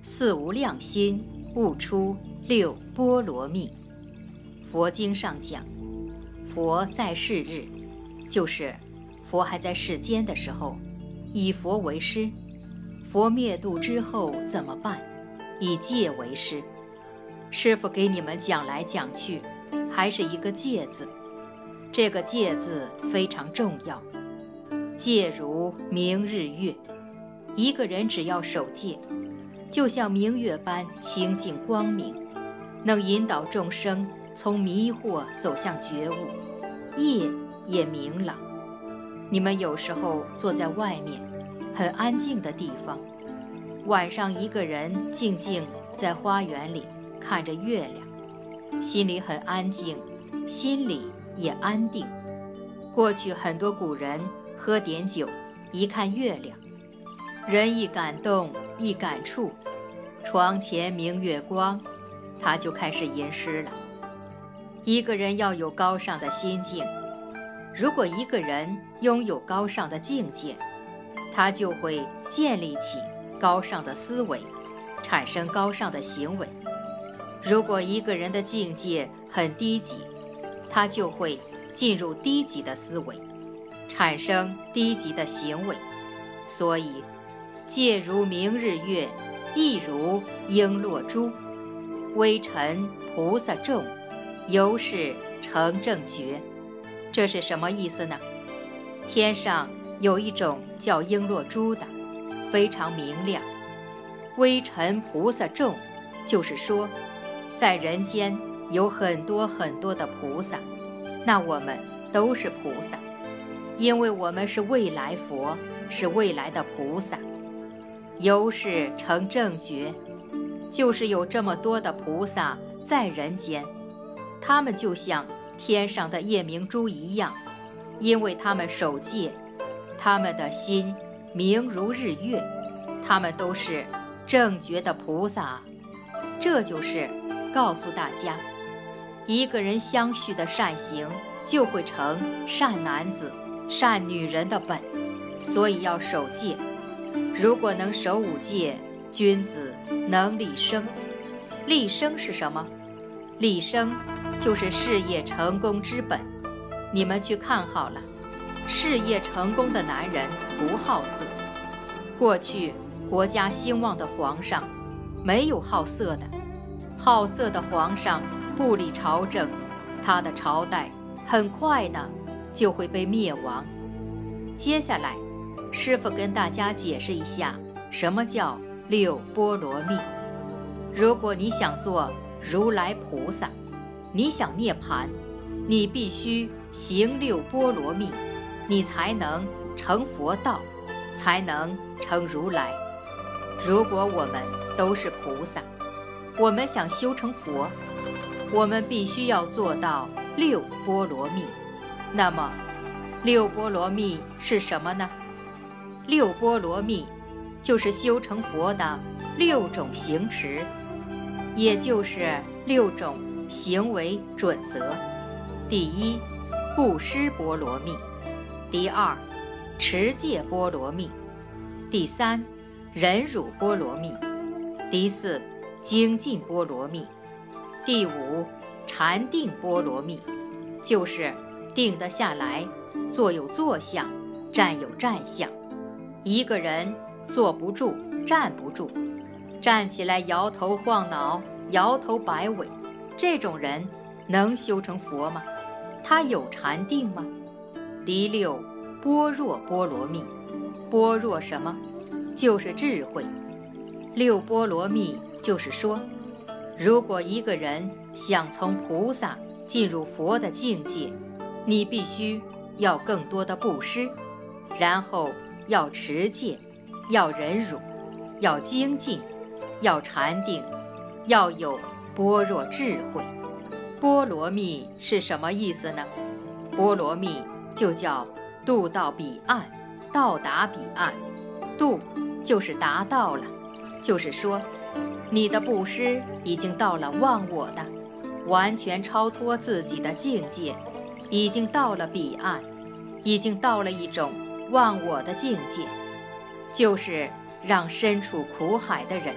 四无量心悟出六波罗蜜。佛经上讲，佛在世日，就是佛还在世间的时候，以佛为师；佛灭度之后怎么办？以戒为师。师父给你们讲来讲去，还是一个戒字。这个戒字非常重要。戒如明日月，一个人只要守戒，就像明月般清净光明，能引导众生从迷惑走向觉悟，夜也明朗。你们有时候坐在外面很安静的地方，晚上一个人静静在花园里看着月亮，心里很安静，心里也安定。过去很多古人喝点酒，一看月亮，人一感动一感触，床前明月光，他就开始吟诗了。一个人要有高尚的心境，如果一个人拥有高尚的境界，他就会建立起高尚的思维，产生高尚的行为。如果一个人的境界很低级，他就会进入低级的思维，产生低级的行为。所以戒如明日月，亦如璎珞珠，微尘菩萨众，由是成正觉。这是什么意思呢？天上有一种叫璎珞珠的，非常明亮。微尘菩萨众，就是说在人间有很多很多的菩萨，那我们都是菩萨，因为我们是未来佛，是未来的菩萨。由是成正觉，就是有这么多的菩萨在人间，他们就像天上的夜明珠一样，因为他们守戒，他们的心明如日月，他们都是正觉的菩萨。这就是告诉大家，一个人相续的善行就会成善男子善女人的本，所以要守戒。如果能守五戒，君子能立生。立生是什么？立生就是事业成功之本。你们去看好了，事业成功的男人不好色。过去国家兴旺的皇上没有好色的，好色的皇上不理朝政，他的朝代很快呢就会被灭亡。接下来师父跟大家解释一下什么叫六波罗蜜。如果你想做如来菩萨，你想涅槃，你必须行六波罗蜜，你才能成佛道，才能成如来。如果我们都是菩萨，我们想修成佛，我们必须要做到六波罗蜜。那么六波罗蜜是什么呢？六波罗蜜就是修成佛的六种行持，也就是六种行为准则。第一，布施波罗蜜；第二，持戒波罗蜜；第三，忍辱波罗蜜；第四，精进波罗蜜；第五，禅定波罗蜜，就是定得下来，坐有坐相，站有站相。一个人坐不住，站不住，站起来摇头晃脑，摇头摆尾，这种人能修成佛吗？他有禅定吗？第六，般若波罗蜜。般若什么？就是智慧。六波罗蜜就是说，如果一个人想从菩萨进入佛的境界，你必须要更多的布施，然后要持戒，要忍辱，要精进，要禅定，要有般若智慧。波罗蜜是什么意思呢？波罗蜜就叫渡到彼岸，到达彼岸。渡就是达到了，就是说你的布施已经到了忘我的，完全超脱自己的境界，已经到了彼岸，已经到了一种忘我的境界，就是让身处苦海的人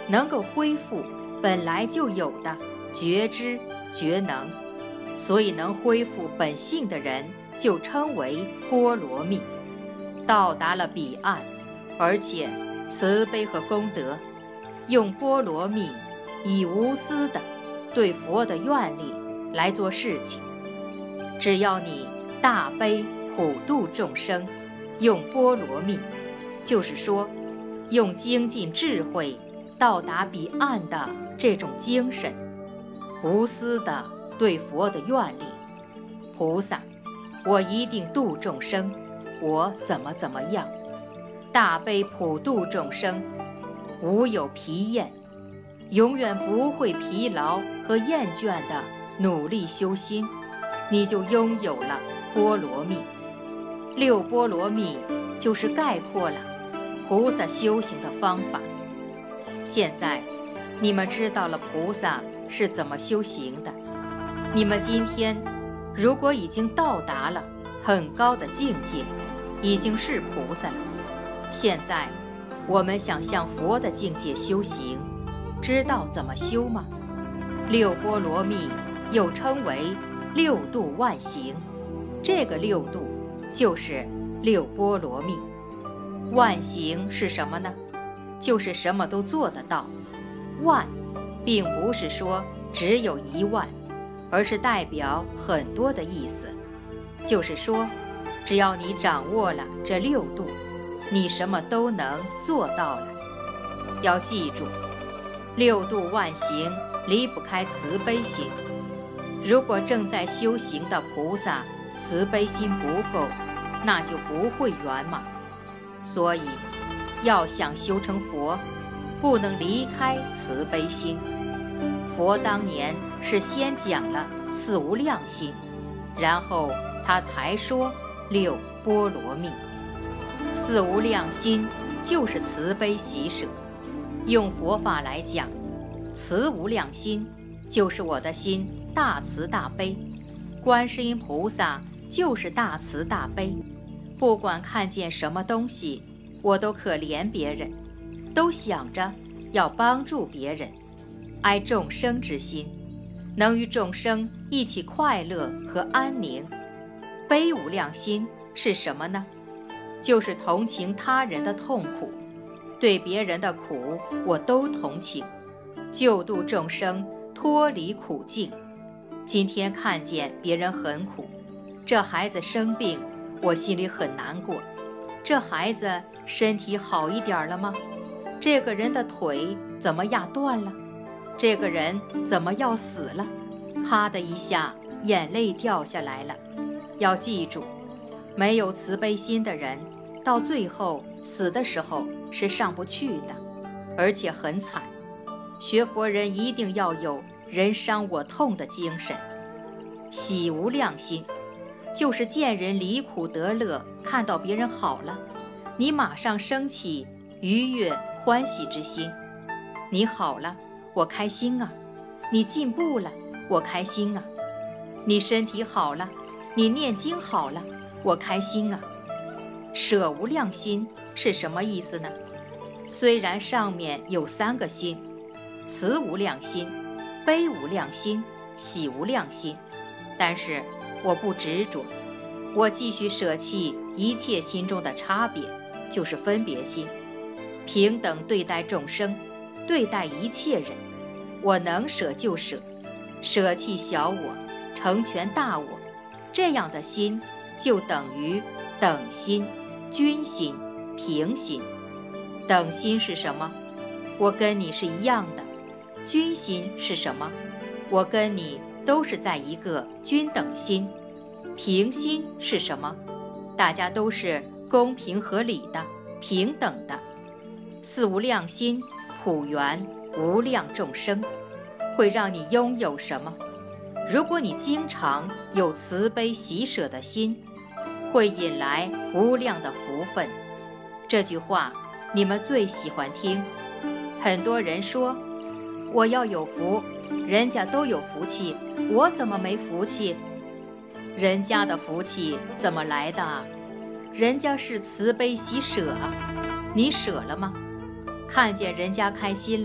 能够恢复本来就有的觉知觉能，所以能恢复本性的人就称为波罗蜜，到达了彼岸，而且慈悲和功德，用波罗蜜以无私的对佛的愿力来做事情。只要你大悲普度众生，用波罗蜜，就是说用精进智慧到达彼岸的这种精神，无私的对佛的愿力，菩萨，我一定度众生，我怎么样，大悲普度众生，无有疲厌，永远不会疲劳和厌倦的努力修心，你就拥有了波罗蜜。六波罗蜜就是概括了菩萨修行的方法。现在你们知道了菩萨是怎么修行的，你们今天如果已经到达了很高的境界，已经是菩萨了，现在我们想向佛的境界修行，知道怎么修吗？六波罗蜜又称为六度万行，这个六度就是六波罗蜜。万行是什么呢？就是什么都做得到。万并不是说只有一万，而是代表很多的意思，就是说只要你掌握了这六度，你什么都能做到了。要记住，六度万行离不开慈悲心。如果正在修行的菩萨慈悲心不够，那就不会圆满。所以要想修成佛，不能离开慈悲心。佛当年是先讲了四无量心，然后他才说六波罗蜜。四无量心就是慈悲喜舍。用佛法来讲，慈无量心就是我的心大慈大悲，观世音菩萨就是大慈大悲，不管看见什么东西，我都可怜别人，都想着要帮助别人，爱众生之心，能与众生一起快乐和安宁。悲无量心是什么呢？就是同情他人的痛苦，对别人的苦我都同情，救度众生脱离苦境。今天看见别人很苦，这孩子生病，我心里很难过。这孩子身体好一点了吗？这个人的腿怎么压断了？这个人怎么要死了？啪的一下，眼泪掉下来了。要记住，没有慈悲心的人，到最后死的时候是上不去的，而且很惨。学佛人一定要有人伤我痛的精神。喜无量心就是见人离苦得乐，看到别人好了，你马上升起愉悦欢喜之心。你好了，我开心啊；你进步了，我开心啊；你身体好了，你念经好了，我开心啊。舍无量心是什么意思呢？虽然上面有三个心，慈无量心、悲无量心、喜无量心，但是我不执着，我继续舍弃一切心中的差别，就是分别心，平等对待众生，对待一切人，我能舍就舍，舍弃小我，成全大我，这样的心就等于等心、均心、平心。等心是什么？我跟你是一样的。均心是什么？我跟你都是在一个均等心。平心是什么？大家都是公平合理的、平等的。四无量心普圆无量众生，会让你拥有什么？如果你经常有慈悲喜舍的心，会引来无量的福分。这句话你们最喜欢听。很多人说我要有福，人家都有福气，我怎么没福气？人家的福气怎么来的啊？人家是慈悲喜舍啊，你舍了吗？看见人家开心了，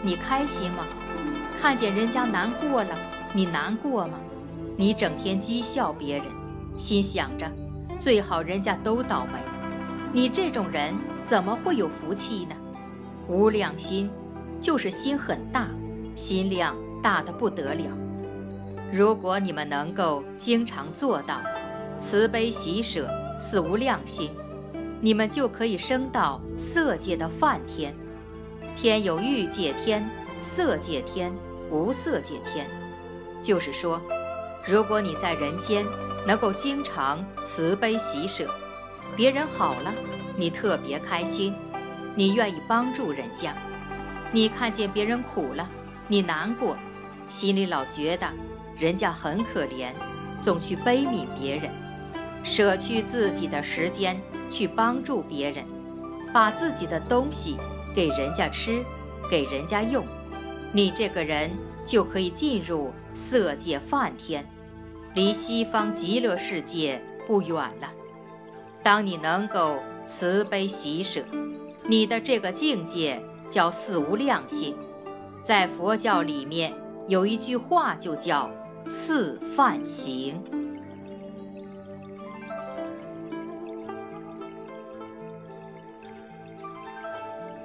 你开心吗？看见人家难过了，你难过吗？你整天讥笑别人，心想着最好人家都倒霉，你这种人怎么会有福气呢？无量心就是心很大，心量大得不得了。如果你们能够经常做到慈悲喜舍四无量心，你们就可以升到色界的梵天。天有欲界天、色界天、无色界天，就是说，如果你在人间能够经常慈悲喜舍，别人好了，你特别开心，你愿意帮助人家；你看见别人苦了，你难过，心里老觉得人家很可怜，总去悲悯别人，舍去自己的时间去帮助别人，把自己的东西给人家吃，给人家用，你这个人就可以进入色界梵天，离西方极乐世界不远了。当你能够慈悲喜舍，你的这个境界叫四无量心。在佛教里面有一句话就叫四梵行。